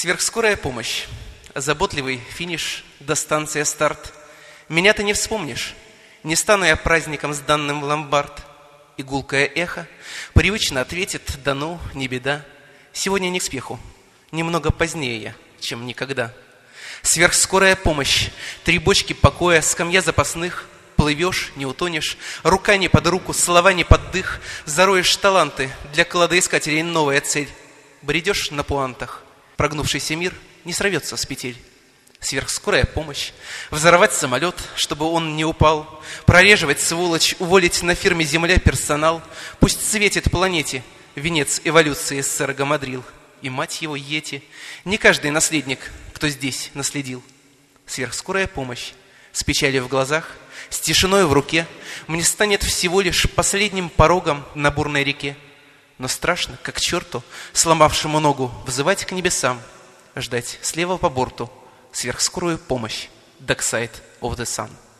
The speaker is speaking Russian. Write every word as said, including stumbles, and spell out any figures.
Сверхскорая помощь, заботливый финиш до станции старт. Меня ты не вспомнишь, не стану я праздником сданным в ломбард. И гулкое эхо привычно ответит: да ну, не беда, сегодня не к спеху, немного позднее я, чем никогда. Сверхскорая помощь, три бочки покоя, скамья запасных. Плывешь, не утонешь, рука не под руку, слова не под дых. Зароешь таланты, для кладоискателей новая цель. Бредешь на пуантах, прогнувшийся мир не сорвется с петель. Сверхскорая помощь, взорвать самолет, чтобы он не упал, прореживать сволочь, уволить на фирме «Земля» персонал. Пусть светит планете венец эволюции СССР Гамадрил. И мать его Йети, не каждый наследник, кто здесь наследил. Сверхскорая помощь, с печалью в глазах, с тишиной в руке, мне станет всего лишь последним порогом на бурной реке. Но страшно, как черту, сломавшему ногу, взывать к небесам, ждать слева по борту сверхскорую помощь, Dark Side of the Sun.